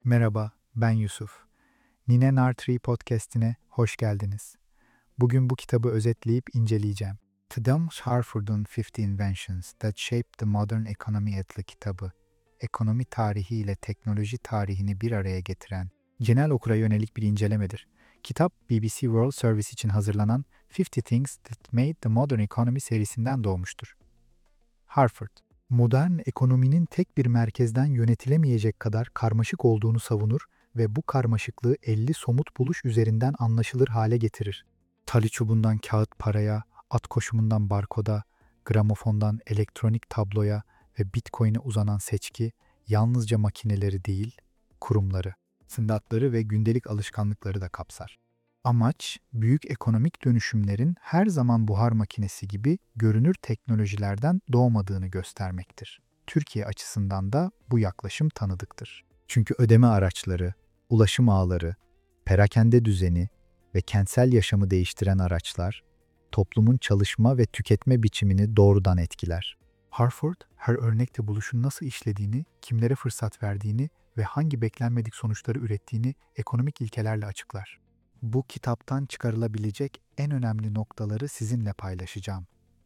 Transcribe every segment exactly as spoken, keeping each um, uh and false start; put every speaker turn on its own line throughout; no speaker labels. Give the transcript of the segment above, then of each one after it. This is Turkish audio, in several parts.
Merhaba, ben Yusuf. Nine Nartree podcast'ine hoş geldiniz. Bugün bu kitabı özetleyip inceleyeceğim. Thomas Harford'un Fifty Inventions That Shaped the Modern Economy adlı kitabı, ekonomi tarihi ile teknoloji tarihini bir araya getiren, genel okura yönelik bir incelemedir. Kitap, B B C World Service için hazırlanan Fifty Things That Made the Modern Economy serisinden doğmuştur. Harford, modern ekonominin tek bir merkezden yönetilemeyecek kadar karmaşık olduğunu savunur ve bu karmaşıklığı elli somut buluş üzerinden anlaşılır hale getirir. Tali çubuğundan kağıt paraya, at koşumundan barkoda, gramofondan elektronik tabloya ve Bitcoin'e uzanan seçki, yalnızca makineleri değil, kurumları, standartları ve gündelik alışkanlıkları da kapsar. Amaç, büyük ekonomik dönüşümlerin her zaman buhar makinesi gibi görünür teknolojilerden doğmadığını göstermektir. Türkiye açısından da bu yaklaşım tanıdıktır. Çünkü ödeme araçları, ulaşım ağları, perakende düzeni ve kentsel yaşamı değiştiren araçlar, toplumun çalışma ve tüketme biçimini doğrudan etkiler. Harford, her örnekte buluşun nasıl işlediğini, kimlere fırsat verdiğini ve hangi beklenmedik sonuçları ürettiğini ekonomik ilkelerle açıklar. Bu kitaptan çıkarılabilecek en önemli noktaları sizinle paylaşacağım.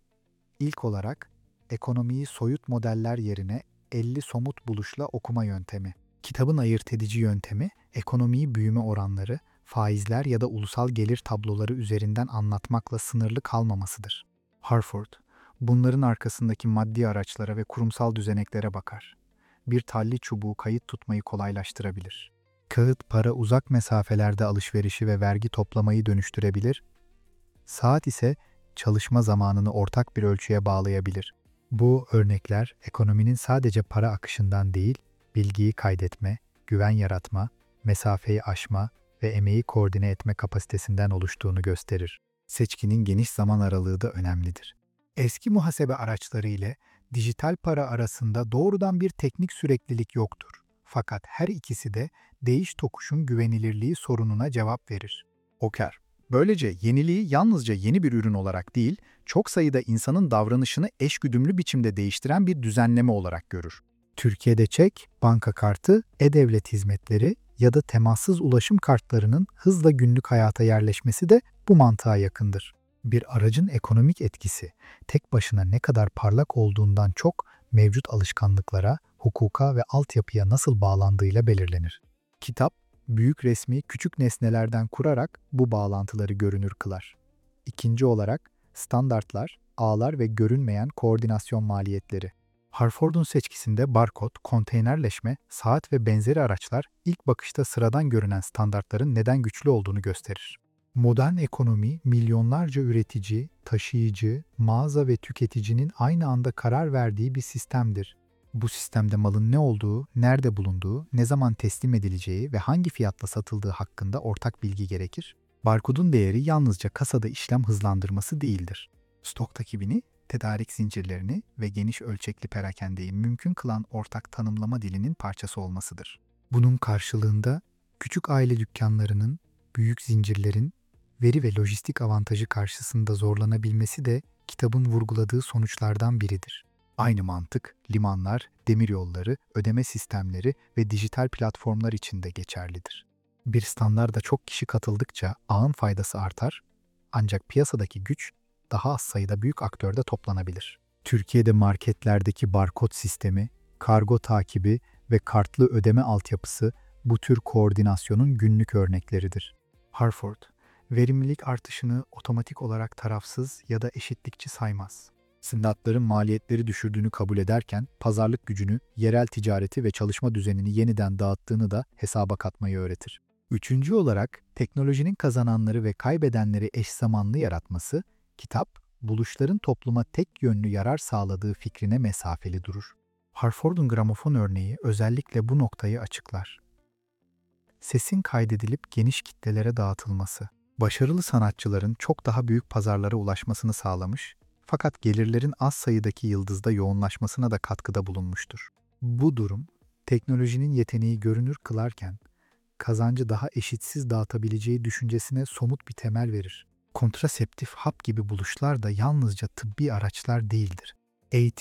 İlk olarak, ekonomiyi soyut modeller yerine elli somut buluşla okuma yöntemi. Kitabın ayırt edici yöntemi, ekonomiyi büyüme oranları, faizler ya da ulusal gelir tabloları üzerinden anlatmakla sınırlı kalmamasıdır. Harford, bunların arkasındaki maddi araçlara ve kurumsal düzeneklere bakar. Bir talli çubuğu kayıt tutmayı kolaylaştırabilir. Kağıt para uzak mesafelerde alışverişi ve vergi toplamayı dönüştürebilir, saat ise çalışma zamanını ortak bir ölçüye bağlayabilir. Bu örnekler ekonominin sadece para akışından değil, bilgiyi kaydetme, güven yaratma, mesafeyi aşma ve emeği koordine etme kapasitesinden oluştuğunu gösterir. Seçkinin geniş zaman aralığı da önemlidir. Eski muhasebe araçları ile dijital para arasında doğrudan bir teknik süreklilik yoktur. Fakat her ikisi de değiş tokuşun güvenilirliği sorununa cevap verir. Oker, böylece yeniliği yalnızca yeni bir ürün olarak değil, çok sayıda insanın davranışını eşgüdümlü biçimde değiştiren bir düzenleme olarak görür. Türkiye'de çek, banka kartı, e-devlet hizmetleri ya da temassız ulaşım kartlarının hızla günlük hayata yerleşmesi de bu mantığa yakındır. Bir aracın ekonomik etkisi, tek başına ne kadar parlak olduğundan çok mevcut alışkanlıklara, hukuka ve altyapıya nasıl bağlandığıyla belirlenir. Kitap, büyük resmi küçük nesnelerden kurarak bu bağlantıları görünür kılar. İkinci olarak, standartlar, ağlar ve görünmeyen koordinasyon maliyetleri. Harford'un seçkisinde barkod, konteynerleşme, saat ve benzeri araçlar ilk bakışta sıradan görünen standartların neden güçlü olduğunu gösterir. Modern ekonomi, milyonlarca üretici, taşıyıcı, mağaza ve tüketicinin aynı anda karar verdiği bir sistemdir. Bu sistemde malın ne olduğu, nerede bulunduğu, ne zaman teslim edileceği ve hangi fiyatla satıldığı hakkında ortak bilgi gerekir. Barkodun değeri yalnızca kasada işlem hızlandırması değildir. Stok takibini, tedarik zincirlerini ve geniş ölçekli perakendeyi mümkün kılan ortak tanımlama dilinin parçası olmasıdır. Bunun karşılığında küçük aile dükkanlarının, büyük zincirlerin veri ve lojistik avantajı karşısında zorlanabilmesi de kitabın vurguladığı sonuçlardan biridir. Aynı mantık, limanlar, demiryolları, ödeme sistemleri ve dijital platformlar için de geçerlidir. Bir standarda çok kişi katıldıkça ağın faydası artar, ancak piyasadaki güç daha az sayıda büyük aktörde toplanabilir. Türkiye'de marketlerdeki barkod sistemi, kargo takibi ve kartlı ödeme altyapısı bu tür koordinasyonun günlük örnekleridir. Harford, verimlilik artışını otomatik olarak tarafsız ya da eşitlikçi saymaz. Standartların maliyetleri düşürdüğünü kabul ederken pazarlık gücünü, yerel ticareti ve çalışma düzenini yeniden dağıttığını da hesaba katmayı öğretir. Üçüncü olarak teknolojinin kazananları ve kaybedenleri eş zamanlı yaratması, kitap, buluşların topluma tek yönlü yarar sağladığı fikrine mesafeli durur. Harford'un gramofon örneği özellikle bu noktayı açıklar. Sesin kaydedilip geniş kitlelere dağıtılması, başarılı sanatçıların çok daha büyük pazarlara ulaşmasını sağlamış, fakat gelirlerin az sayıdaki yıldızda yoğunlaşmasına da katkıda bulunmuştur. Bu durum, teknolojinin yeteneği görünür kılarken, kazancı daha eşitsiz dağıtabileceği düşüncesine somut bir temel verir. Kontraseptif hap gibi buluşlar da yalnızca tıbbi araçlar değildir. Eğitim,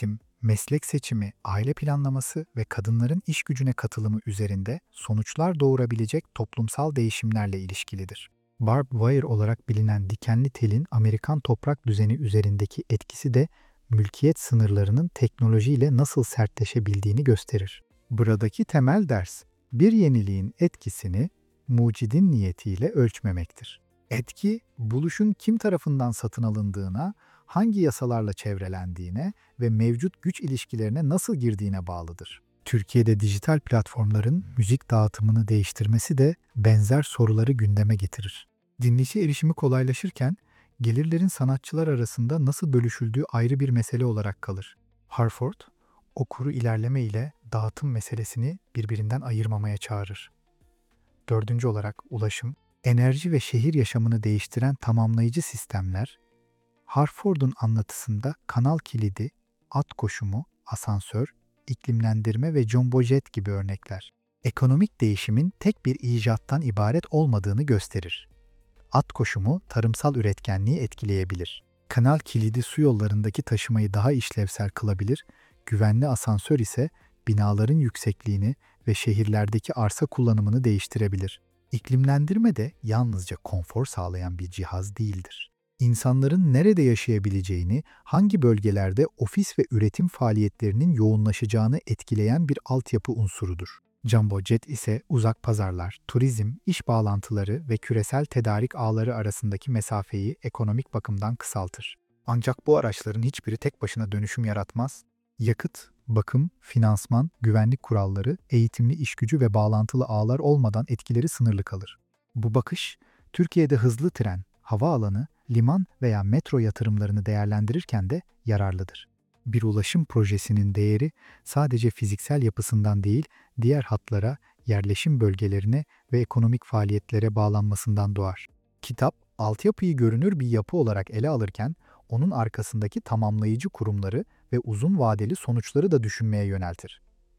meslek seçimi, aile planlaması ve kadınların iş gücüne katılımı üzerinde sonuçlar doğurabilecek toplumsal değişimlerle ilişkilidir. Barbed wire olarak bilinen dikenli telin Amerikan toprak düzeni üzerindeki etkisi de mülkiyet sınırlarının teknolojiyle nasıl sertleşebildiğini gösterir. Buradaki temel ders, bir yeniliğin etkisini mucidin niyetiyle ölçmemektir. Etki, buluşun kim tarafından satın alındığına, hangi yasalarla çevrelendiğine ve mevcut güç ilişkilerine nasıl girdiğine bağlıdır. Türkiye'de dijital platformların müzik dağıtımını değiştirmesi de benzer soruları gündeme getirir. Dinleyici erişimi kolaylaşırken, gelirlerin sanatçılar arasında nasıl bölüşüldüğü ayrı bir mesele olarak kalır. Harford, okuru ilerleme ile dağıtım meselesini birbirinden ayırmamaya çağırır. Dördüncü olarak ulaşım, enerji ve şehir yaşamını değiştiren tamamlayıcı sistemler, Harford'un anlatısında kanal kilidi, at koşumu, asansör, iklimlendirme ve jumbo jet gibi örnekler, ekonomik değişimin tek bir icattan ibaret olmadığını gösterir. At koşumu tarımsal üretkenliği etkileyebilir. Kanal kilidi su yollarındaki taşımayı daha işlevsel kılabilir, güvenli asansör ise binaların yüksekliğini ve şehirlerdeki arsa kullanımını değiştirebilir. İklimlendirme de yalnızca konfor sağlayan bir cihaz değildir. İnsanların nerede yaşayabileceğini, hangi bölgelerde ofis ve üretim faaliyetlerinin yoğunlaşacağını etkileyen bir altyapı unsurudur. Jumbo jet ise uzak pazarlar, turizm, iş bağlantıları ve küresel tedarik ağları arasındaki mesafeyi ekonomik bakımdan kısaltır. Ancak bu araçların hiçbiri tek başına dönüşüm yaratmaz. Yakıt, bakım, finansman, güvenlik kuralları, eğitimli işgücü ve bağlantılı ağlar olmadan etkileri sınırlı kalır. Bu bakış, Türkiye'de hızlı tren, havaalanı, liman veya metro yatırımlarını değerlendirirken de yararlıdır. Bir ulaşım projesinin değeri sadece fiziksel yapısından değil, diğer hatlara, yerleşim bölgelerine ve ekonomik faaliyetlere bağlanmasından doğar. Kitap, altyapıyı görünür bir yapı olarak ele alırken, onun arkasındaki tamamlayıcı kurumları ve uzun vadeli sonuçları da düşünmeye yöneltir.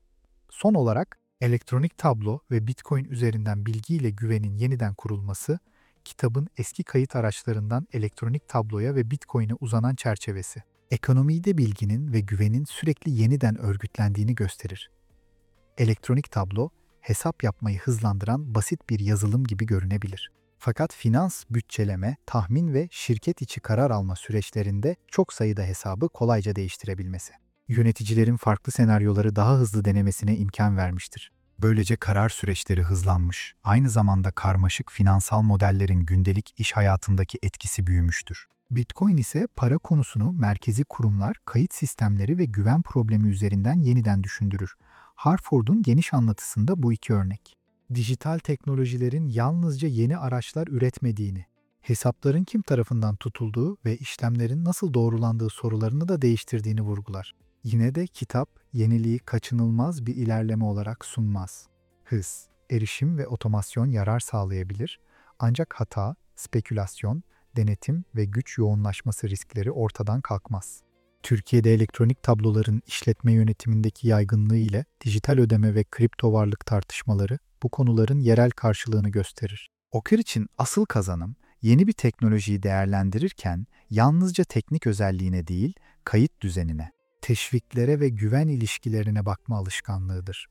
Son olarak, elektronik tablo ve Bitcoin üzerinden bilgiyle güvenin yeniden kurulması, kitabın eski kayıt araçlarından elektronik tabloya ve Bitcoin'e uzanan çerçevesi. Ekonomide bilginin ve güvenin sürekli yeniden örgütlendiğini gösterir. Elektronik tablo, hesap yapmayı hızlandıran basit bir yazılım gibi görünebilir. Fakat finans, bütçeleme, tahmin ve şirket içi karar alma süreçlerinde çok sayıda hesabı kolayca değiştirebilmesi. Yöneticilerin farklı senaryoları daha hızlı denemesine imkan vermiştir. Böylece karar süreçleri hızlanmış, aynı zamanda karmaşık finansal modellerin gündelik iş hayatındaki etkisi büyümüştür. Bitcoin ise para konusunu merkezi kurumlar, kayıt sistemleri ve güven problemi üzerinden yeniden düşündürür. Harford'un geniş anlatısında bu iki örnek. Dijital teknolojilerin yalnızca yeni araçlar üretmediğini, hesapların kim tarafından tutulduğu ve işlemlerin nasıl doğrulandığı sorularını da değiştirdiğini vurgular. Yine de kitap, yeniliği kaçınılmaz bir ilerleme olarak sunmaz. Hız, erişim ve otomasyon yarar sağlayabilir, ancak hata, spekülasyon, denetim ve güç yoğunlaşması riskleri ortadan kalkmaz. Türkiye'de elektronik tabloların işletme yönetimindeki yaygınlığı ile dijital ödeme ve kripto varlık tartışmaları bu konuların yerel karşılığını gösterir. Okur için asıl kazanım, yeni bir teknolojiyi değerlendirirken yalnızca teknik özelliğine değil, kayıt düzenine, teşviklere ve güven ilişkilerine bakma alışkanlığıdır.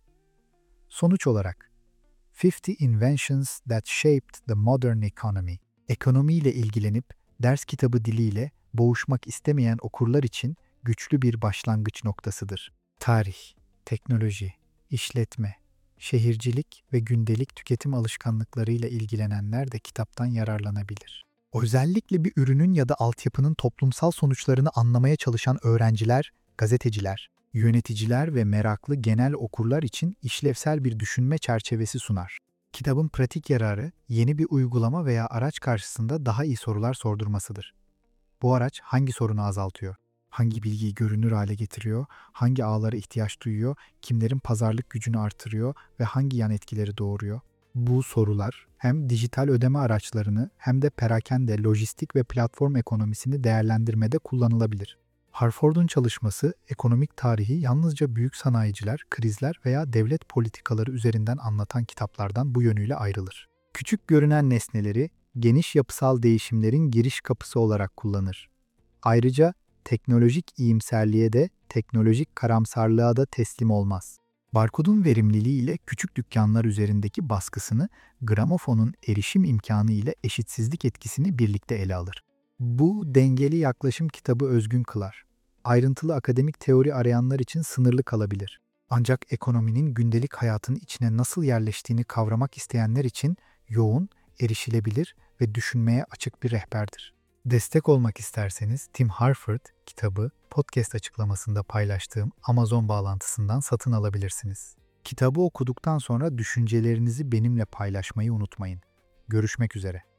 Sonuç olarak, fifty Inventions That Shaped the Modern Economy, ekonomiyle ilgilenip ders kitabı diliyle boğuşmak istemeyen okurlar için güçlü bir başlangıç noktasıdır. Tarih, teknoloji, işletme, şehircilik ve gündelik tüketim alışkanlıklarıyla ilgilenenler de kitaptan yararlanabilir. Özellikle bir ürünün ya da altyapının toplumsal sonuçlarını anlamaya çalışan öğrenciler, gazeteciler, yöneticiler ve meraklı genel okurlar için işlevsel bir düşünme çerçevesi sunar. Kitabın pratik yararı, yeni bir uygulama veya araç karşısında daha iyi sorular sordurmasıdır. Bu araç hangi sorunu azaltıyor? Hangi bilgiyi görünür hale getiriyor? Hangi ağlara ihtiyaç duyuyor? Kimlerin pazarlık gücünü artırıyor ve hangi yan etkileri doğuruyor? Bu sorular hem dijital ödeme araçlarını hem de perakende, lojistik ve platform ekonomisini değerlendirmede kullanılabilir. Harford'un çalışması, ekonomik tarihi yalnızca büyük sanayiciler, krizler veya devlet politikaları üzerinden anlatan kitaplardan bu yönüyle ayrılır. Küçük görünen nesneleri, geniş yapısal değişimlerin giriş kapısı olarak kullanır. Ayrıca teknolojik iyimserliğe de, teknolojik karamsarlığa da teslim olmaz. Barkodun verimliliği ile küçük dükkanlar üzerindeki baskısını, gramofonun erişim imkanı ile eşitsizlik etkisini birlikte ele alır. Bu dengeli yaklaşım kitabı özgün kılar. Ayrıntılı akademik teori arayanlar için sınırlı kalabilir. Ancak ekonominin gündelik hayatın içine nasıl yerleştiğini kavramak isteyenler için yoğun, erişilebilir ve düşünmeye açık bir rehberdir. Destek olmak isterseniz Tim Harford kitabı podcast açıklamasında paylaştığım Amazon bağlantısından satın alabilirsiniz. Kitabı okuduktan sonra düşüncelerinizi benimle paylaşmayı unutmayın. Görüşmek üzere.